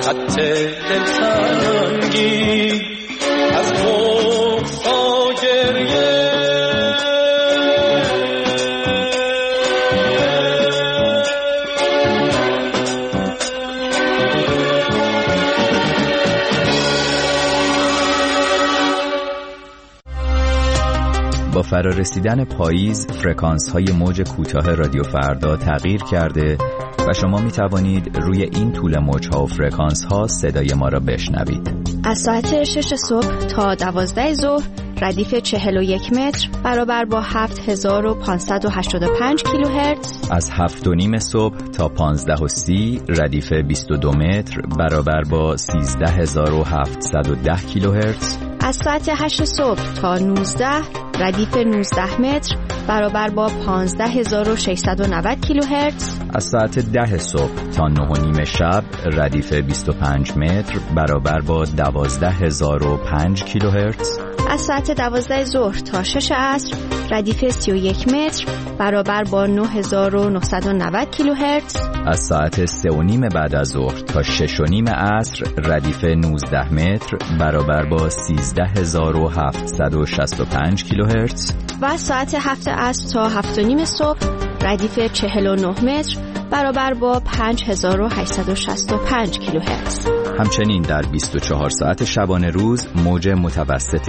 خط دل سنگی از بغض و گریه با فرارسیدن پاییز فرکانس‌های موج کوتاه رادیو فردا تغییر کرده و شما می توانید روی این طول موج‌ها و فرکانس‌ها صدای ما را بشنوید. از ساعت 6 صبح تا 12 ظهر ردیف 41 متر برابر با 7585 کیلوهرتز. از 7:30 صبح تا 15:30 ردیف 22 متر برابر با 13710 کیلوهرتز. از ساعت 8 صبح تا 19 ردیف 19 متر برابر با 15690 کیلوهرتز. از ساعت 10 صبح تا 9:30 شب ردیف 25 متر برابر با 12005 کیلوهرتز. از ساعت 12 ظهر تا 6 عصر ردیف 31 متر برابر با 9990 کیلوهرتز. از ساعت 3:30 بعد از ظهر تا 6:30 عصر ردیف 19 متر برابر با 13765 کیلوهرتز. و از ساعت 7 عصر تا 7:30 صبح ردیف 49 متر برابر با 5865 کیلوهرتز. همچنین در 24 ساعت شبانه روز موج متوسط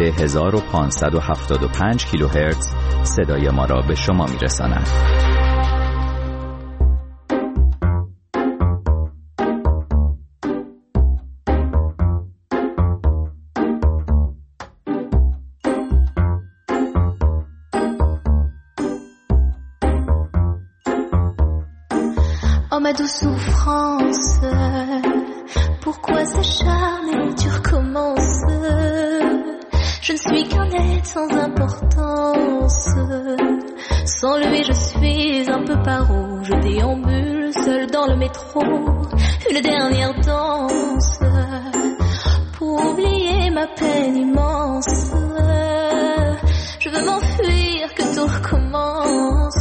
1575 کیلوهرتز صدای ما را به شما میرساند. Oh ma douce souffrance, pourquoi s'acharner, tu recommences. Je ne suis qu'un être sans importance. Sans lui je suis un peu paro. Je déambule seul dans le métro. Une dernière danse pour oublier ma peine immense. Je veux m'enfuir, que tout recommence.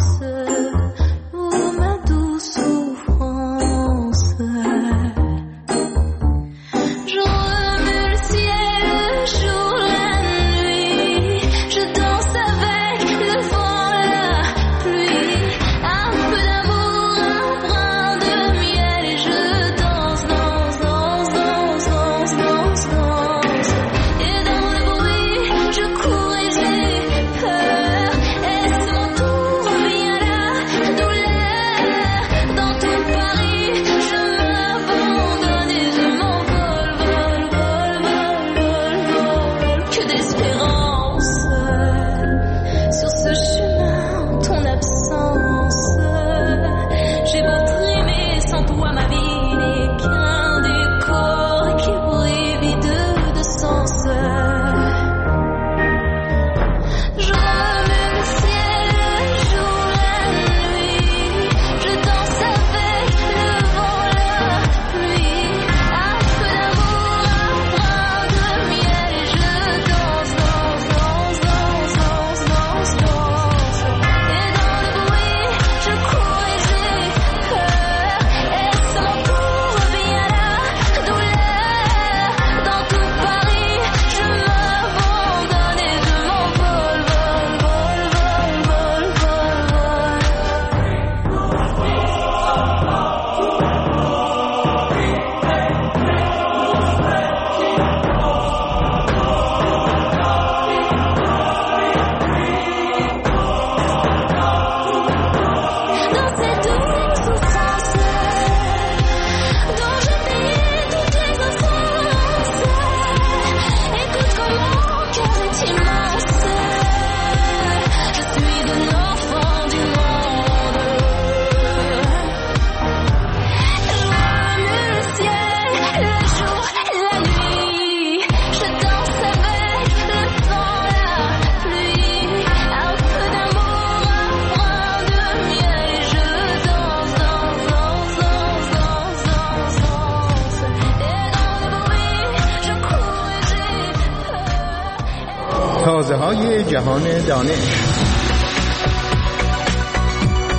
تازه‌های جهان دانش.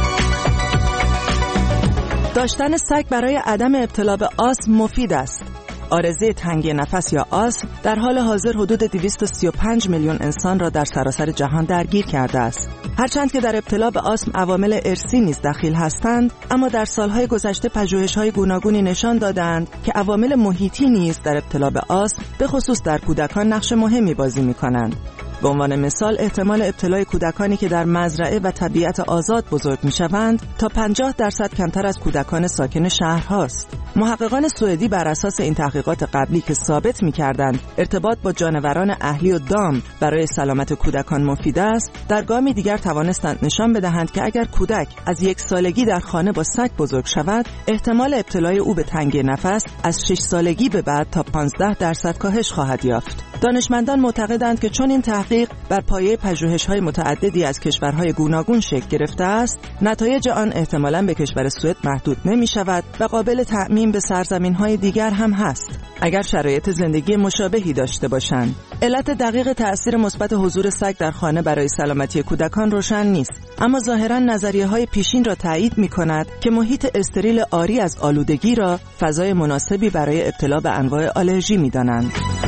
داشتن سگ برای عدم ابتلا به آسم مفید است. عارضه تنگی نفس یا آسم در حال حاضر حدود 235 میلیون انسان را در سراسر جهان درگیر کرده است. هرچند که در ابتلا به آسم عوامل ارثی نیز دخیل هستند، اما در سالهای گذشته پژوهش‌های گوناگونی نشان دادند که عوامل محیطی نیز در ابتلا به آسم به خصوص در کودکان نقش مهمی بازی می‌کنند. به عنوان مثال احتمال ابتلای کودکانی که در مزرعه و طبیعت آزاد بزرگ می‌شوند تا 50% کمتر از کودکان ساکن شهرهاست. محققان سوئدی بر اساس این تحقیقات قبلی که ثابت می‌کردند ارتباط با جانوران اهلی و دام برای سلامت کودکان مفید است، در گامی دیگر توانستند نشان بدهند که اگر کودک از 1 سالگی در خانه با سگ بزرگ شود، احتمال ابتلای او به تنگی نفس از 6 سالگی به بعد تا 15% کاهش خواهد یافت. دانشمندان معتقدند که چون این تحقیق بر پایه پژوهش‌های متعددی از کشورهای گوناگون شکل گرفته است، نتایج آن احتمالاً به کشور سوئد محدود نمی‌شود و قابل تعمیم به سرزمین‌های دیگر هم هست اگر شرایط زندگی مشابهی داشته باشند. علت دقیق تأثیر مثبت حضور سگ در خانه برای سلامتی کودکان روشن نیست، اما ظاهراً نظریه‌های پیشین را تایید می‌کند که محیط استریل عاری از آلودگی را فضای مناسبی برای ابتلا به انواع آلرژی می‌دانند.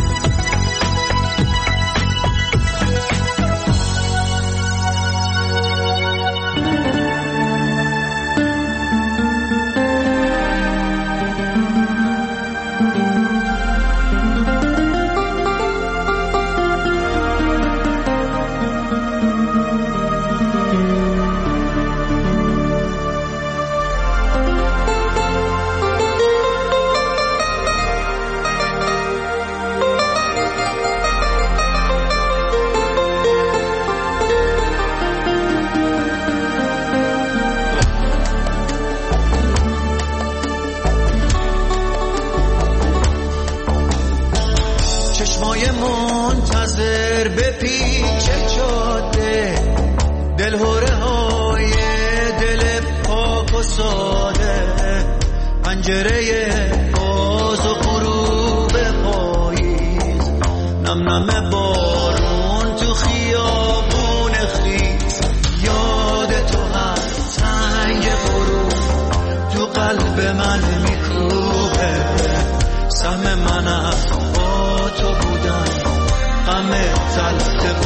چشمای منتظر به پیچ جاده، دلهوره های دل پاک و ساده، پنجره باز و غروب پاییز، نم نم بارون تو خیابون خیز، یاد تو هست تنگ غروب تو قلب من میکوبه، سهم من از تو بودن غم تلخ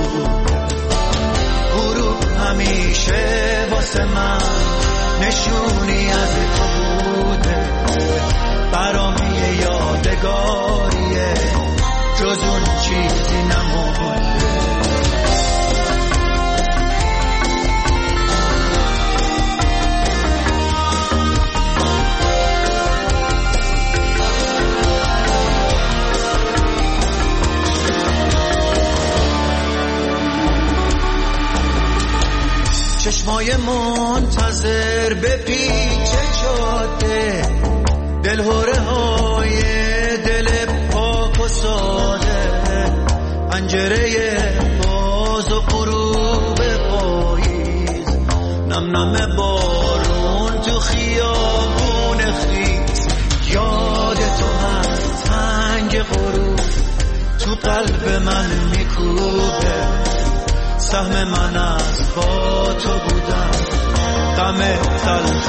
غروب همیشه واسه من نشونی از تو بوده، برام یه یادگاریه جز اون چیزی نمونده. چشمای منتظر به پیچ جاده، دلهوره های دل پاک و ساده، پنجره باز و غروب پاییز، نم نم بارون تو خیابون خیز، یاد تو هست تنگ غروب تو قلب من میکوبه، سهم من از با تو بودم غم تلخ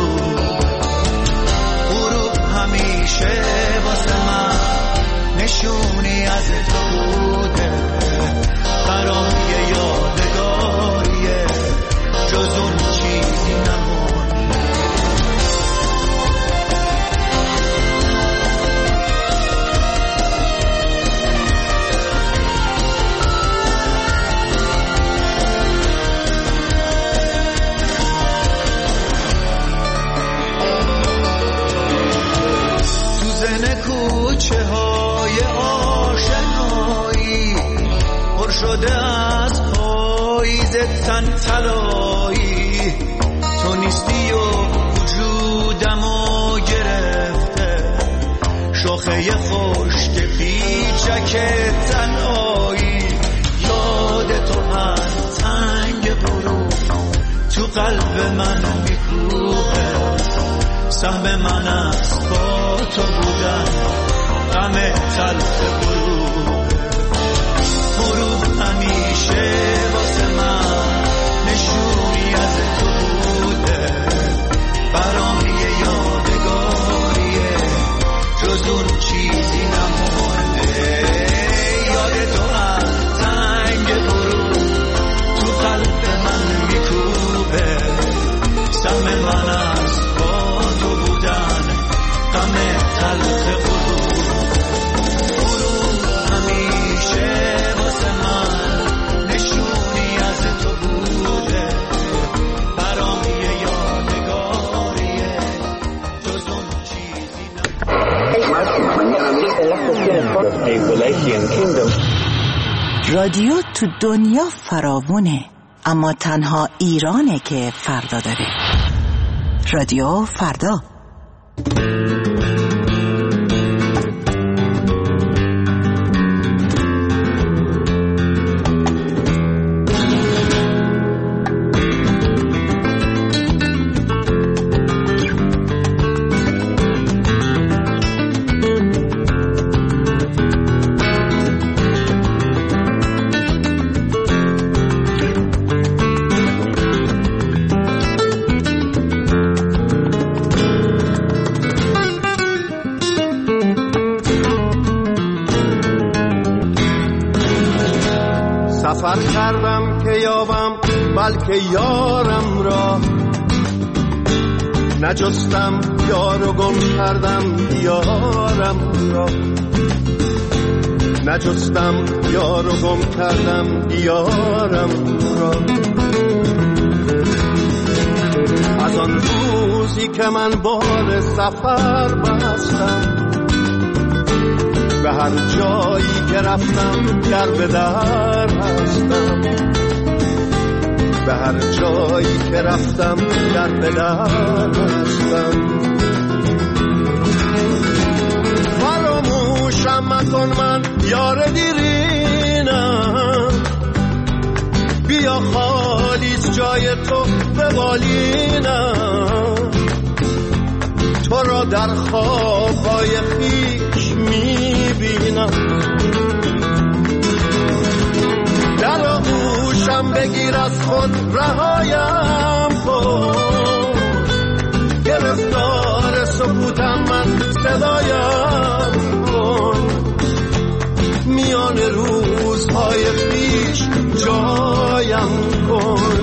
غروب همیشه واسه من نشونی از تو بوده، برام یه یادگاریه جز اون چیزی نمونده. کوچه های آشنایی پر شده از پاییز تن طلایی، تو نیستی و وجودمو گرفته، شاخه خشک پیچک تنهایی، یاد تو هست تنگ غروب تو قلب من میکوبه، سهم من از با تو بودن غم تلخ غروب همیشه واسه من نشونی از تو بوده، برام یه یادگاریه جز اون چی خلق غرور همیشه واسه من نشونی از تو بوده، برام یه یادگاریه جز اون چیزی رادیو تو دنیا فراوونه، اما تنها ایرانه که فردا داره. رادیو فردا. سفر کردم که یابم بلکه یارم را، نجستم یار و گم کردم یارم را، نجستم یار و گم کردم یارم را. از آن روزی که من بار سفر بستم، به هر جایی که رفتم در به در هستم، به هر جایی که رفتم در به در هستم. فراموشم مکن من یار دیرینم، بیا خالیت جای تو به بالینم، تو را در خوابهای خویش میبینم. در آغوشم بگیر از خود رهایم کن، گرفتار سکوتم من صدایم کن، میان روزهای پیش جایم کن.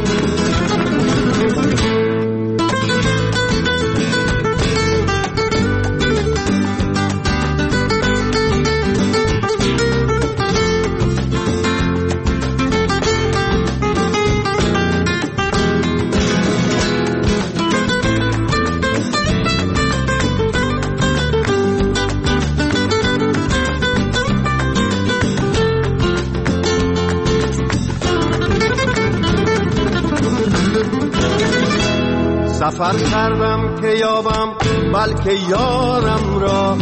سفر کردم که یابم بلکه یارم را،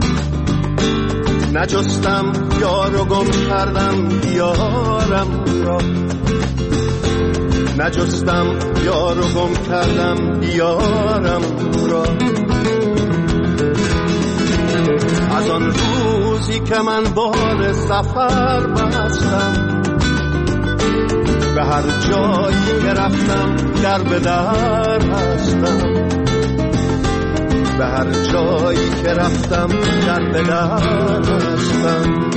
نجستم یار و گم کردم یارم را، نجستم یار و گم کردم یارم را. از آن روزی که من بار سفر بستم، به هر جایی که رفتم در به در هستم، به هر جایی که رفتم در به در هستم.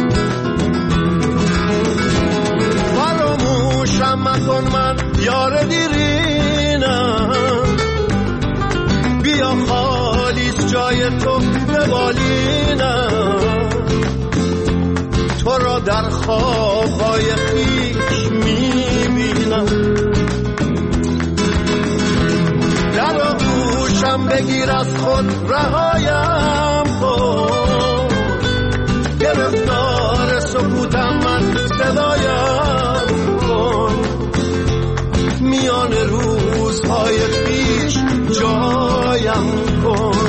فراموشم مکن من یار دیرینم، بیا خالیت جای تو به بالینم، تو را در خوابهای خویش میبینم. در آغوشم بگیر از خود رهایم کن، گرفتار سکوتم من صدایم کن، میان روزهای پیش جایم کن.